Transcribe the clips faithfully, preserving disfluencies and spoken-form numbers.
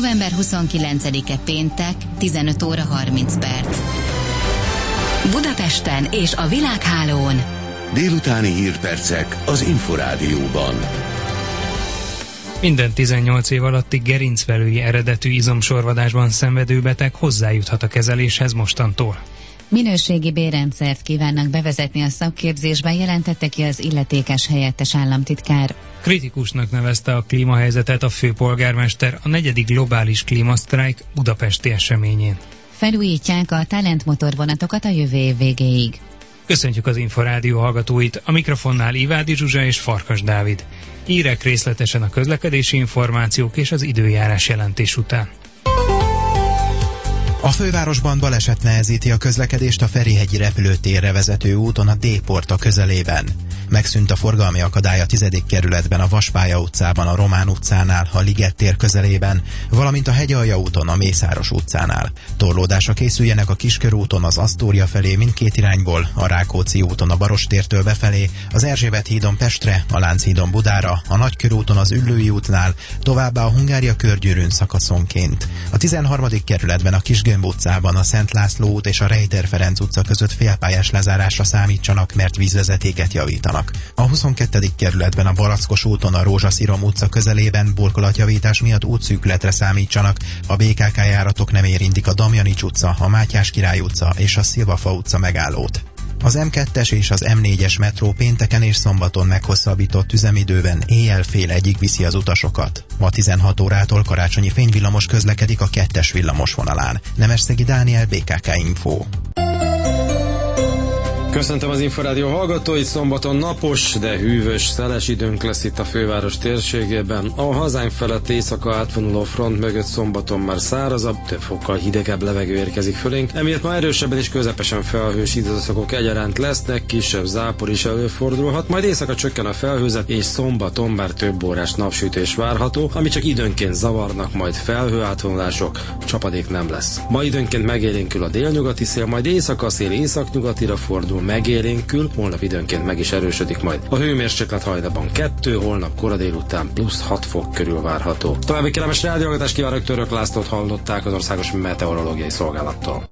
november huszonkilencedike péntek, tizenöt óra harminc perc. Budapesten és a világhálón délutáni hírpercek az Inforádióban. Minden tizennyolc év alatti gerincvelői eredetű izomsorvadásban szenvedő beteg hozzájuthat a kezeléshez mostantól. Minőségi bérrendszert kívánnak bevezetni a szakképzésben, jelentette ki az illetékes helyettes államtitkár. Kritikusnak nevezte a klímahelyzetet a főpolgármester a negyedik globális klímasztrájk budapesti eseményén. Felújítják a Talent motorvonatokat a jövő év végéig. Köszöntjük az Inforádió hallgatóit, a mikrofonnál Ivádi Zsuzsa és Farkas Dávid. Hírek részletesen a közlekedési információk és az időjárás jelentés után. A fővárosban baleset nehezíti a közlekedést a Ferihegyi repülőtérre vezető úton a D-porta közelében. Megszűnt a forgalmi akadály a tizedik kerületben, a Vaspálya utcában, a Román utcánál, a Liget tér közelében, valamint a Hegyalja úton, a Mészáros utcánál. Torlódásra készüljenek a Kiskörúton az Asztória felé mindkét irányból, a Rákóczi úton a Barostértől befelé, az Erzsébet hídon Pestre, a Lánchídon Budára, a Nagykörúton az Üllői útnál, továbbá a Hungária körgyűrűn szakaszonként. A tizenharmadik kerületben a Kisgömb utcában, a Szent László út és a Rejter Ferenc utca között félpályás lezárásra számítsanak, mert vízvezetéket javítanak. A huszonkettedik kerületben a Barackos úton a Rózsaszírom utca közelében burkolatjavítás miatt útszűkületre számítsanak, a bé ká ká járatok nem érintik a Damjanics utca, a Mátyás Király utca és a Szilvafa utca megállót. Az em kettes és az em négyes metró pénteken és szombaton meghosszabbított üzemidőben éjjel fél egyig viszi az utasokat. Ma tizenhat órától Karácsonyi fényvillamos közlekedik a kettes villamos vonalán. Nemesszegi Dániel, bé ká ká Info. Köszöntöm az Inforádió hallgatóit, szombaton napos, de hűvös, szeles időnk lesz itt a főváros térségében. A hazánk felett éjszaka átvonuló front mögött szombaton már szárazabb, több fokkal hidegebb levegő érkezik fölénk, emiatt ma erősebben és közepesen felhős időszakok egyaránt lesznek, kisebb zápor is előfordulhat, majd éjszaka csökken a felhőzet, és szombaton már több órás napsütés várható, ami csak időnként zavarnak, majd felhő átvonulások, csapadék nem lesz. Ma időnként megélénkül a délnyugati szél, majd éjszaka a szél északnyugatira fordul, megélénkül, holnap időnként meg is erősödik majd. A hőmérséklet hajnalban kettő, holnap kora délután plusz hat fok körül várható. További kellemes rádióhallgatást kívánok, Török Lászlót hallották az Országos Meteorológiai Szolgálattól.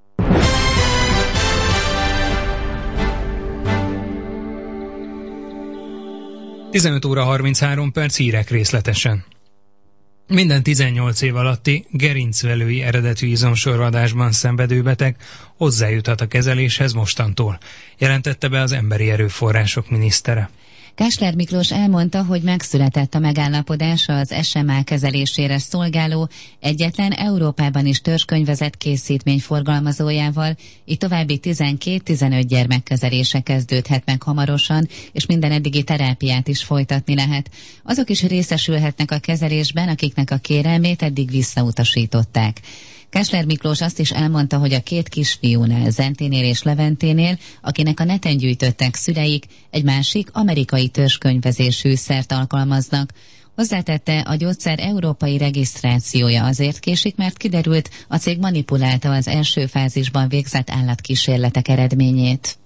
tizenöt óra harminchárom perc, hírek részletesen. Minden tizennyolc év alatti gerincvelői eredetű izomsorvadásban szenvedő beteg hozzájuthat a kezeléshez mostantól, jelentette be az Emberi Erőforrások minisztere. Kásler Miklós elmondta, hogy megszületett a megállapodás az es em á kezelésére szolgáló egyetlen Európában is törzskönyvezett készítmény forgalmazójával, így további tizenkét-tizenöt gyermek kezelése kezdődhet meg hamarosan, és minden eddigi terápiát is folytatni lehet. Azok is részesülhetnek a kezelésben, akiknek a kérelmét eddig visszautasították. Kásler Miklós azt is elmondta, hogy a két kisfiúnál, Zenténél és Leventénél, akinek a neten gyűjtöttek szüleik, egy másik amerikai törzskönyvezésű szert alkalmaznak. Hozzátette, a gyógyszer európai regisztrációja azért késik, mert kiderült, a cég manipulálta az első fázisban végzett állatkísérletek eredményét.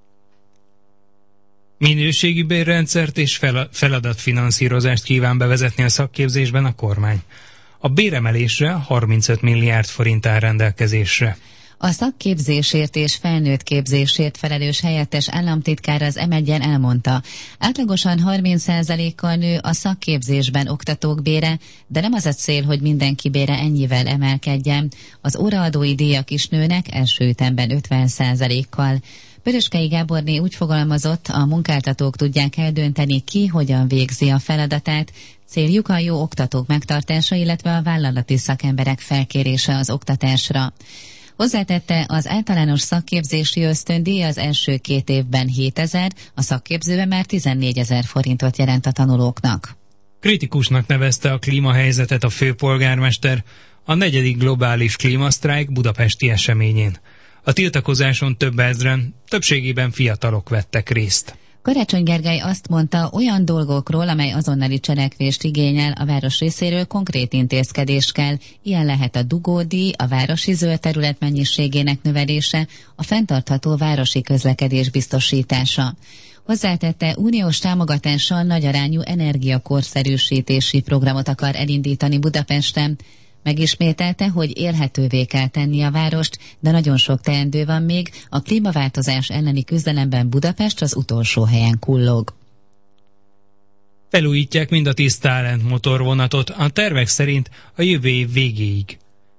Minőségi bérrendszert és fel- feladatfinanszírozást kíván bevezetni a szakképzésben a kormány. A béremelésre harmincöt milliárd forint áll rendelkezésre. A szakképzésért és felnőtt képzésért felelős helyettes államtitkár az em egyen elmondta, átlagosan harminc százalékkal nő a szakképzésben oktatók bére, de nem az a cél, hogy mindenki bére ennyivel emelkedjen. Az óraadói díjak is nőnek első ütemben ötven százalékkal. Pöröskei Gáborné úgy fogalmazott, a munkáltatók tudják eldönteni, ki hogyan végzi a feladatát, céljuk a jó oktatók megtartása, illetve a vállalati szakemberek felkérése az oktatásra. Hozzátette, az általános szakképzési ösztöndíj az első két évben hétezer, a szakképzőben már tizennégyezer forintot jelent a tanulóknak. Kritikusnak nevezte a klímahelyzetet a főpolgármester a negyedik globális klímasztrájk budapesti eseményén. A tiltakozáson több ezren, többségében fiatalok vettek részt. Karácsony Gergely azt mondta, olyan dolgokról, amely azonnali cselekvést igényel a város részéről, konkrét intézkedés kell. Ilyen lehet a dugódíj, a városi zöld terület mennyiségének növelése, a fenntartható városi közlekedés biztosítása. Hozzátette, uniós támogatással nagyarányú energiakorszerűsítési programot akar elindítani Budapesten. Megismételte, hogy élhetővé kell tenni a várost, de nagyon sok teendő van még, a klímaváltozás elleni küzdelemben Budapest az utolsó helyen kullog. Felújítják mind a tíz Talent motorvonatot, a tervek szerint a jövő év végéig,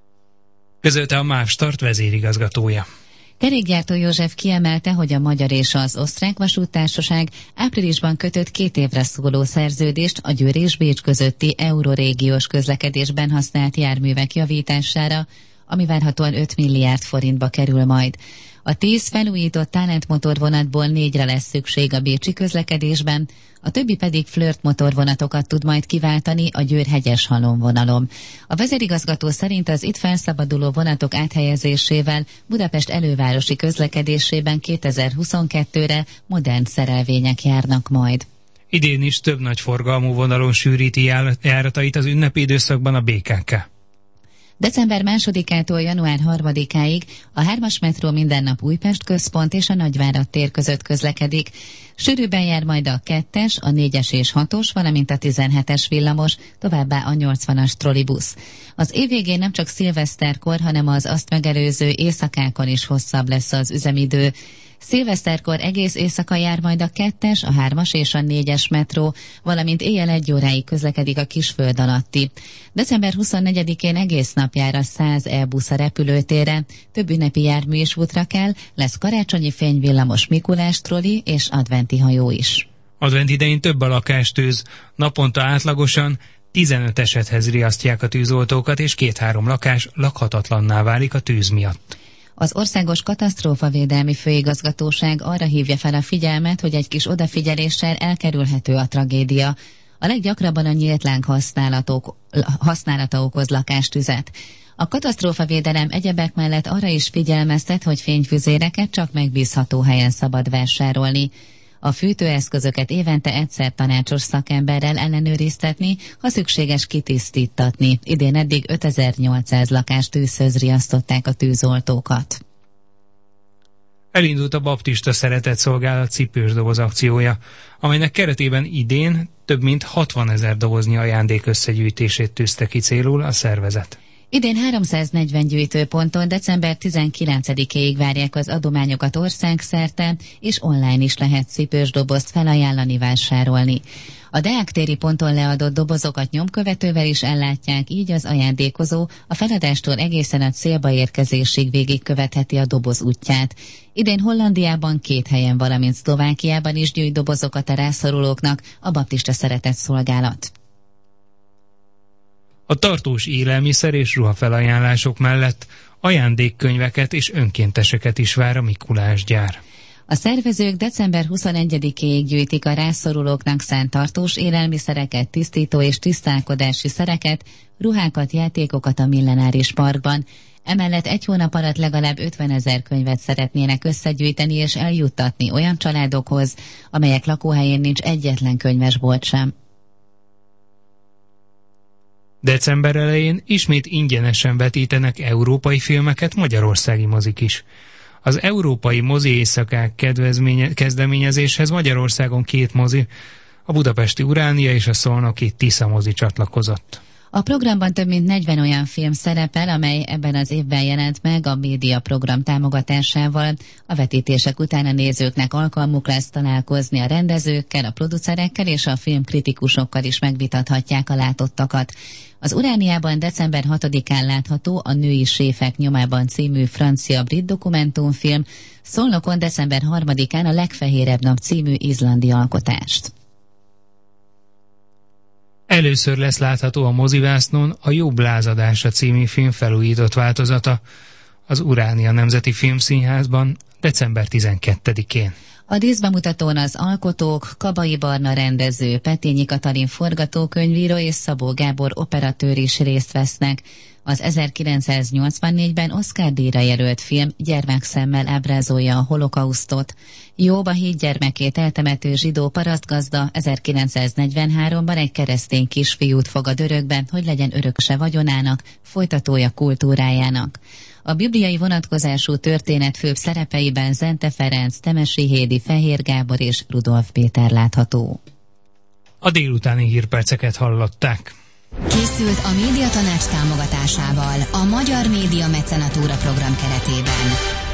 közölte a MÁV Start vezérigazgatója. Kerékgyártó József kiemelte, hogy a magyar és az osztrák vasúttársaság áprilisban kötött két évre szóló szerződést a Győr és Bécs közötti eurorégiós közlekedésben használt járművek javítására, ami várhatóan öt milliárd forintba kerül majd. A tíz felújított Talent motorvonatból négyre lesz szükség a bécsi közlekedésben, a többi pedig Flirt motorvonatokat tud majd kiváltani a Győr-Hegyeshalom vonalon. A vezérigazgató szerint az itt felszabaduló vonatok áthelyezésével Budapest elővárosi közlekedésében kétezer-huszonkettőre modern szerelvények járnak majd. Idén is több nagy forgalmú vonalon sűríti járatait az ünnepi időszakban a bé ká ká. December másodikától január harmadikáig a hármas metró minden nap Újpest központ és a Nagyvárad tér között közlekedik. Sűrűbben jár majd a kettes, a négyes és hatos, valamint a tizenhetes villamos, továbbá a nyolcvanas trollibusz. Az év végén nem csak szilveszterkor, hanem az azt megelőző éjszakákon is hosszabb lesz az üzemidő. Szilveszterkor egész éjszaka jár majd a kettes, a hármas és a négyes metró, valamint éjjel egy óráig közlekedik a Kisföld alatti. December huszonnegyedikén egész nap jár a száz E-busz a repülőtérre, több ünnepi jármű is útra kell, lesz karácsonyi fényvillamos Mikulás trolli és adventi hajó is. Advent idején több a lakástűz, naponta átlagosan tizenöt esethez riasztják a tűzoltókat, és két-három lakás lakhatatlanná válik a tűz miatt. Az Országos Katasztrófavédelmi Főigazgatóság arra hívja fel a figyelmet, hogy egy kis odafigyeléssel elkerülhető a tragédia. A leggyakrabban a nyílt láng használata okoz lakástüzet. A katasztrófavédelem egyebek mellett arra is figyelmeztet, hogy fényfüzéreket csak megbízható helyen szabad vásárolni. A fűtőeszközöket évente egyszer tanácsos szakemberrel ellenőriztetni, ha szükséges kitisztítatni. Idén eddig ötezer-nyolcszáz lakást tűzhöz riasztották a tűzoltókat. Elindult a Baptista Szeretetszolgálat cipős doboz akciója, amelynek keretében idén több mint hatvanezer doboznyi ajándék összegyűjtését tűzte ki célul a szervezet. Idén háromszáznegyven gyűjtőponton december tizenkilencedikéig várják az adományokat országszerte, és online is lehet cipős dobozt felajánlani, vásárolni. A Deák téri ponton leadott dobozokat nyomkövetővel is ellátják, így az ajándékozó a feladástól egészen a célba érkezésig végigkövetheti a doboz útját. Idén Hollandiában két helyen, valamint Szlovákiában is gyűjt dobozokat a rászorulóknak a Baptista Szeretetszolgálat. A tartós élelmiszer és ruhafelajánlások mellett ajándékkönyveket és önkénteseket is vár a Mikulás gyár. A szervezők december huszonegyedikéig gyűjtik a rászorulóknak szánt tartós élelmiszereket, tisztító és tisztálkodási szereket, ruhákat, játékokat a Millenáris Parkban. Emellett egy hónap alatt legalább ötvenezer könyvet szeretnének összegyűjteni és eljuttatni olyan családokhoz, amelyek lakóhelyén nincs egyetlen könyvesbolt sem. December elején ismét ingyenesen vetítenek európai filmeket magyarországi mozik is. Az Európai Mozi Éjszakák kezdeményezéshez Magyarországon két mozi, a budapesti Uránia és a szolnoki Tisza mozi csatlakozott. A programban több mint negyven olyan film szerepel, amely ebben az évben jelent meg a média program támogatásával. A vetítések után a nézőknek alkalmuk lesz találkozni a rendezőkkel, a producerekkel és a filmkritikusokkal is megvitathatják a látottakat. Az Urániában december hatodikán látható a Női séfek nyomában című francia-brit dokumentumfilm, Szolnokon december harmadikán a Legfehérebb nap című izlandi alkotást. Először lesz látható a mozivásznon a Jobb lázadása című film felújított változata az Uránia Nemzeti Filmszínházban december tizenkettedikén. A díszbemutatón az alkotók, Kabai Barna rendező, Petényi Katalin forgatókönyvíró és Szabó Gábor operatőr is részt vesznek. Az ezerkilencszáznyolcvannégyben Oscar-díjra jelölt film gyermekszemmel ábrázolja a holokausztot. Jobb, a hét gyermekét eltemető zsidó parasztgazda ezerkilencszáznegyvenháromban egy keresztény kisfiút fogad örökbe, hogy legyen örököse vagyonának, folytatója kultúrájának. A bibliai vonatkozású történet főbb szerepeiben Zente Ferenc, Temesi Hédi, Fehér Gábor és Rudolf Péter látható. A délutáni hírperceket hallották. Készült a Médiatanács támogatásával a Magyar Média Mecenatúra program keretében.